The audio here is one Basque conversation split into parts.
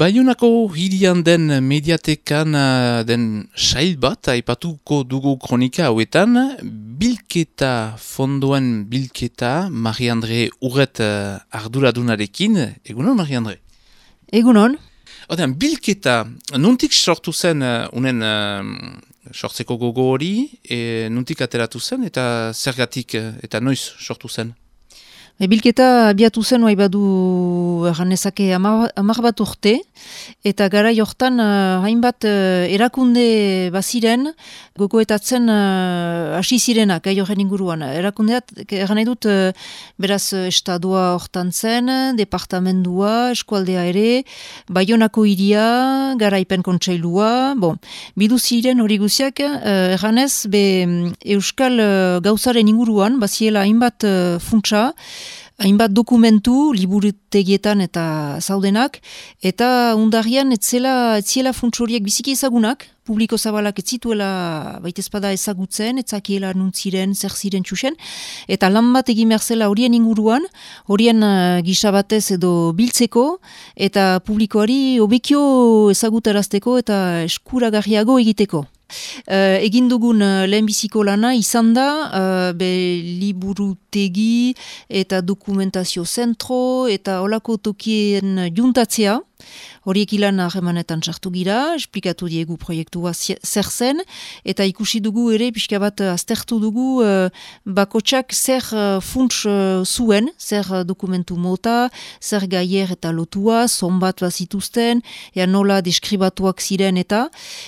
Baionako hirian den mediatekan den sail bat, aipatuko dugu kronika hauetan, bilketa fondoen bilketa, Marie-Andre Urret arduradunarekin. Egunon, Marie-Andre? Egunon. Odean, bilketa, nuntik sortu zen unen sortzeko gogo hori, nuntik ateratu zen, eta zergatik eta noiz sortu zen? Bilketa abiatu zen oai badu erranezake 10 bat urte, eta gara jortan hainbat erakunde baziren gogoetatzen hasi zirenak gai horren inguruan. Erakundeat, erran nahi dut, beraz estadua hortan zen, departamendua, eskualdea ere, Baionako hiria, garaipen kontseilua, bidu ziren hori guziak, erranez, euskal gauzaren inguruan, baziela hainbat funtsa, hainbat dokumentu, liburutegietan eta zaudenak, eta undarrian etziela funtsoriek biziki ezagunak, publiko zabalak etzituela baitezpada ezagutzen, etzakiela nuntziren, zer ziren txusen, eta lan bat egin behar zela horien inguruan, horien gisa batez edo biltzeko, eta publikoari hobekio ezagutarazteko eta eskuragarriago egiteko. Egin dugun lehenbiziko lana izan da liburutegi eta dokumentazio zentro eta olako tokien juntatzea. Horiek ilan harremanetan sartu gira, esplikatu diegu proiektua zer zen, eta ikusi dugu ere, pixka bat aztertu dugu bakotsak zer funts zuen, zer dokumentu mota, zer gaier eta lotua, zonbat bazituzten, nola deskribatuak ziren eta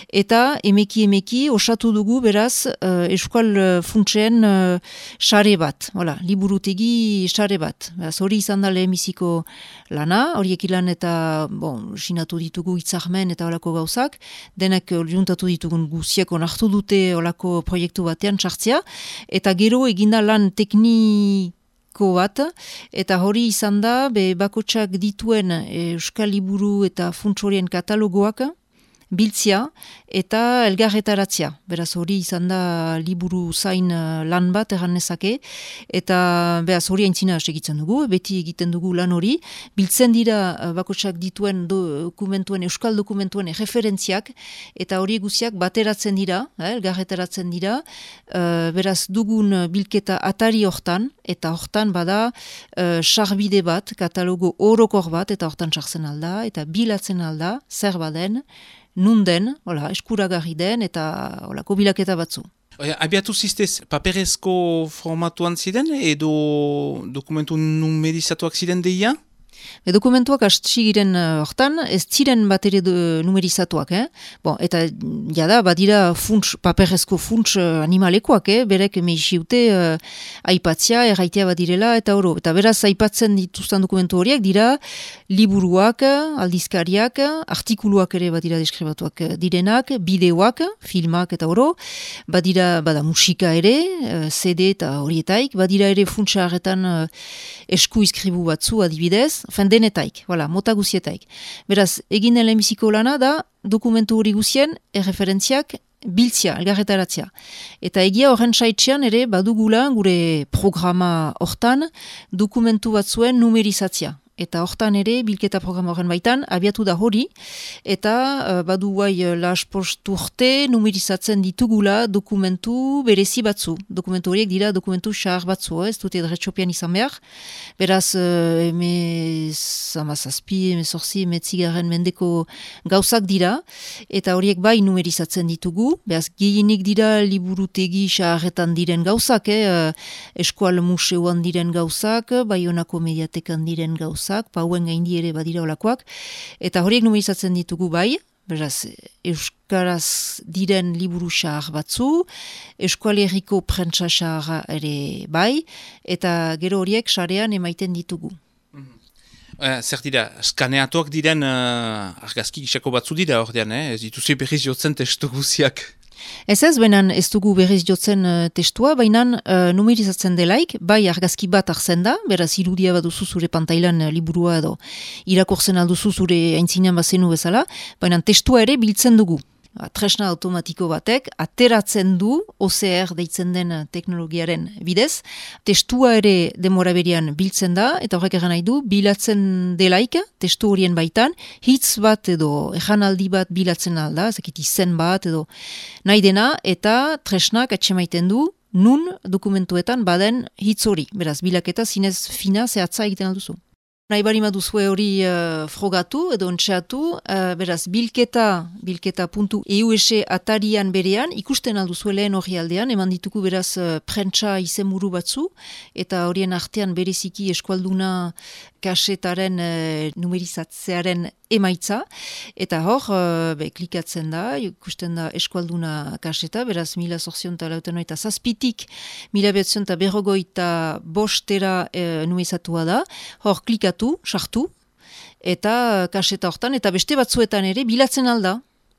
emeki osatu dugu beraz euskal funtsen sare bat, liburutegi sare bat. Beraz, hori izan da lehenbiziko lana, horiek ilan eta sinatu ditugu hitzarmen eta olako gauzak, denak juntatu ditugun guziak onartu dute olako proiektu batean sartzea, eta gero eginda lan tekniko bat, eta hori izan da, bakotsak dituen euskal liburu eta funtsorien katalogoak, biltzia eta elgarretaratzea. Beraz hori izan da liburu zain lan bat erranezake, eta beraz hori aintzina segitzen dugu, beti egiten dugu lan hori, biltzen dira bakotsak dituen dokumentuen, euskal dokumentuen referentziak, eta hori guziak bateratzen dira, elgarretaratzen dira, beraz dugun bilketa atari hortan, eta hortan bada sarbide bat, katalogo orokor bat, eta hortan sartzen alda, eta bilatzen alda, zer baden, nunden, eskuragarri den, eta bilaketa batzu. Abiatu ziztez, paperezko formatuan ziren, edo dokumentu numerizatuak ziren deia? Dokumentuak hasti giren hortan, ez ziren bat ere numerizatuak, eta jada, badira paperezko funts animalekoak, berek meixiute aipatzea, erraitea badirela, eta oro. Eta beraz, aipatzen dituzten dokumentu horiek dira liburuak, aldizkariak, artikuluak ere badira deskribatuak direnak, bideoak, filmak eta oro, bada musika ere, CD eta horietaik, badira ere funtsa harretan esku izkribu batzu adibidez, denetaik, mota guzietaik. Beraz, egin den lehenbiziko lana da dokumentu hori guzien erreferentziak biltzia, elgarretaratzea. Eta egia horren saitxean ere badugula gure programa hortan dokumentu batzuen numerizatzea. Eta hortan ere, bilketa programa horren baitan, abiatu da hori, eta badu guai laspost urte numerizatzen ditugula dokumentu berezi batzu. Dokumentu horiek dira dokumentu xahar batzu, ez dute dretxopian izan behar. Beraz, emezorzi, mendeko gauzak dira, eta horiek bai numerizatzen ditugu. Beraz, gehienik dira liburutegi xaharretan diren gauzak, eskual museoan diren gauzak, Baionako mediatekan diren gauzak, pauen gaindi ere badira olakoak, eta horiek numerizatzen ditugu bai, beraz, euskaraz diren liburu xahar batzu, eskualeriko prentsa xahar ere bai, eta gero horiek sarean emaiten ditugu. Zer dira, skaneatuak diren argazki gisako batzu dira ordean, ez dituzi berriz jotzen testu guziak? Ez, benan ez dugu berriz jotzen testua, baina numerizatzen delaik, bai argazki bat hartzen da, beraz irudia baduzu zure pantailan liburua edo irakurtzen alduzu zure aintzinean bazenu bezala, baina testua ere biltzen dugu. tresna automatiko batek ateratzen du OCR deitzen den teknologiaren bidez. Testua ere denbora berian biltzen da, eta horrek egan nahi du, bilatzen delaik, testu horien baitan, hitz bat edo ejanaldi bat bilatzen alda, ezakit izen bat edo nahi dena, eta tresnak atxemaiten du, nun dokumentuetan baden hitz hori. Beraz, bilaketa zinez fina zehatza egiten alduzu. Nahi bari maduzue hori frogatu edo ontseatu, beraz, bilketa.eus atarian berean, ikusten alduzu lehen hori aldean, eman dituku beraz prentsa izenburu batzu, eta horien artean bereziki eskualduna kasetaren numerizatzearen emaitza, eta hor, klikatzen da, ikusten da eskualduna kaseta, beraz, 1887 1985 numerizatua da, hor klikatu, sartu, eta kaseta hortan, eta beste batzuetan ere bilatzen alda,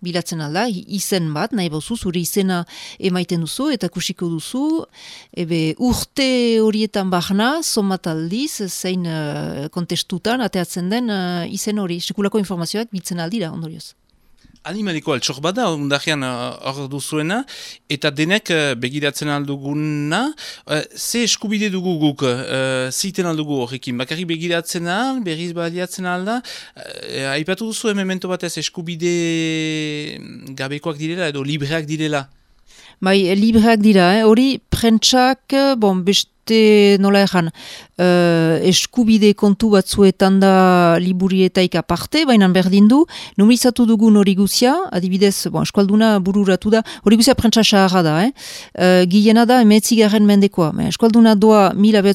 izen bat, nahi bauzu, zure izena emaiten duzu, eta kusiko duzu, urte horietan bahna, somat aldiz, zein kontestutan, ateatzen den izen hori, sekulako informazioak biltzen aldira, ondorioz. Animaliko altxor bada, ondarean hor duzuena, eta denek begiratzen alduguna, ze eskubide dugu guk, ziten aldugu horrekin, bakarrik begiratzen al, berriz baliatzen alda, aipatu duzu memento batez eskubide gabekoak direla edo libreak direla? Bai, libreak dira, hori prentsak, beste nola egan, eskubide kontu batzuetan da liburietaik aparte, baina berdin du, numerizatu dugun hori guzia, adibidez, eskualduna bururatu da, hori guzia prentsa saharra da, Giena da 19. mendekoa, eskualduna doa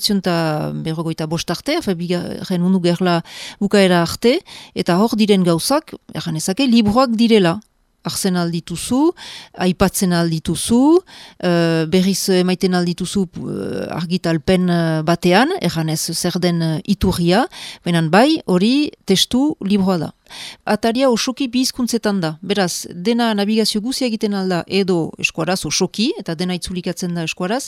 1945 arte, bigarren mundu gerla bukaera arte, eta hor diren gauzak, egan ezake, libroak direla. Arzen aldituzu, aipatzen aldituzu, berriz emaiten aldituzu argitalpen batean, eganez zer den iturria, benen bai hori testu libroa da. Ataria osoki bi hizkuntzetan da, beraz, dena navigazio guzia egiten alda edo eskuaraz osoki, eta dena itzulikatzen da eskuaraz,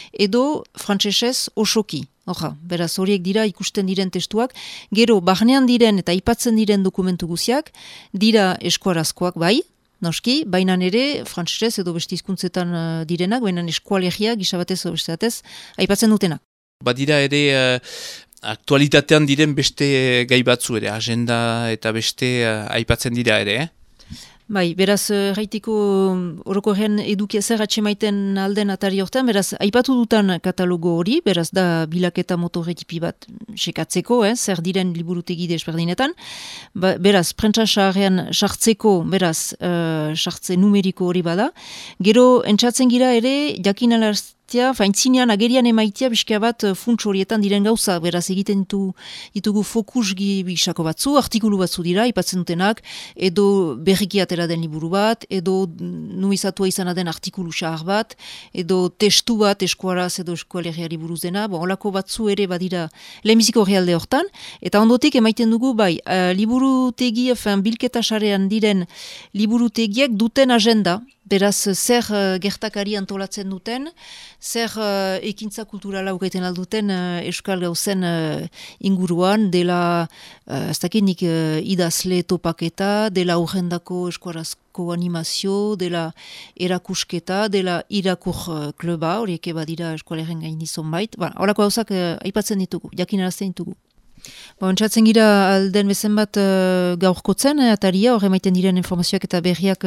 edo frantsesez osoki. Beraz, horiek dira ikusten diren testuak, gero barnean diren eta aipatzen diren dokumentu guziak, dira eskuarazkoak bai, noski, baina ere, frantsesez edo beste hizkuntzetan direnak, baina eskualegia gisabatez edo beste batez, aipatzen dutenak. Badira ere aktualitatean diren beste gai batzu ere, agenda eta beste aipatzen dira ere, Bai, beraz, gaitiko orokorrean edukia zer atxemaiten alden atari hortan, beraz, aipatu dutan katalogo hori, beraz, da bilaketa motorretipi bat sekatzeko, zer diren liburutegi desberdinetan, beraz, prentsa saharrean sartzeko, beraz, sartze numeriko hori bada, gero entzatzen gira ere, jakin faintzinean agerian emaitia bizka bat funts horietan diren gauza, beraz egiten ditugu fokus bisako batzu, artikulu batzu dira, ipatzen dutenak, edo berriki atera den liburu bat, edo nuizatua izan den artikulu xahar bat, edo testu bat eskuaraz edo eskualeriari buruz dena, holako batzu ere badira lehenbiziko realde hortan, eta ondotik emaiten dugu, bai, liburutegi, bilketa sarean diren liburutegiak duten agenda, beraz, zer gertakari antolatzen duten, zer ekintza kulturala ukaiten alduten euskal gauzen inguruan, dela, ez dakinik idazle topaketa, dela urrendako eskuarazko animazio, dela erakusketa, dela irakur kluba, horiek badira eskualeren gainizon bait, horako gauzak aipatzen ditugu, jakinarazten ditugu. Entzatzen gira alden bezen bat gaurkotzen, ataria, horre maiten diren informazioak eta berriak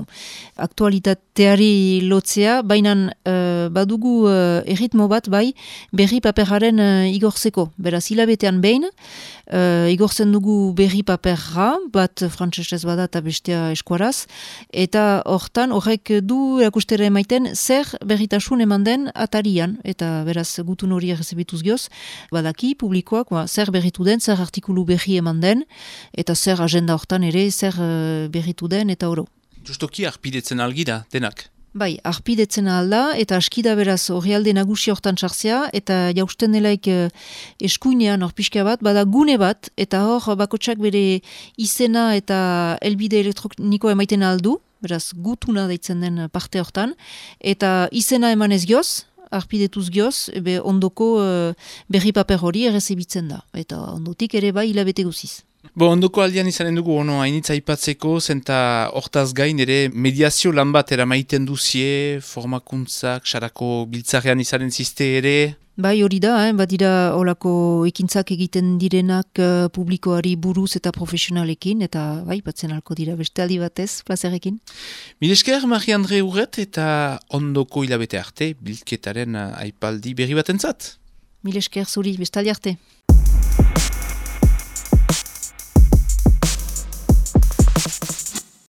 aktualitateari lotzea, baina badugu erritmo bat bai berri paperaren igortzeko. Beraz, hilabetean behin, igortzen dugu berri paperra, bat frantsesez bada eta bestea eskuaraz, eta horrek du erakustera emaiten zer berritasun eman den atarian, eta beraz gutun hori errezebituz gioz, badaki publikoak, zer berritu den, zer artikulu berri eman den, eta zer agenda hortan ere, zer berritu den, eta oro. Justoki arpidetzen algira, denak? Bai, arpidetzen alda, eta askida beraz orrialde nagusi hortan sartzea, eta jausten delaik eskuinean orpiska bat, bada gune bat, eta hor bakotsak bere izena eta elbide elektroniko emaiten aldu, beraz gutuna deitzen den parte hortan, eta izena emanez gioz, arpidetuz gioz, ondoko berri paper hori errezibitzen da, eta ondotik ere bai hilabete guziz. Ondoko aldian izanen dugu ono hainitza aipatzeko, zenta hortaz gain ere mediazio lan bat eramaiten duzie, formakuntzak, sarako biltzarrean izanen ziste ere. Bai hori da, badira olako ekintzak egiten direnak publikoari buruz eta profesionalekin, eta bai, batzen alko dira beste aldi batez, plazerekin. Mil esker, Marie-Andre Urret, eta ondoko hilabete arte, bilketaren aipaldi berri batentzat. Mil esker zuri, beste aldi arte.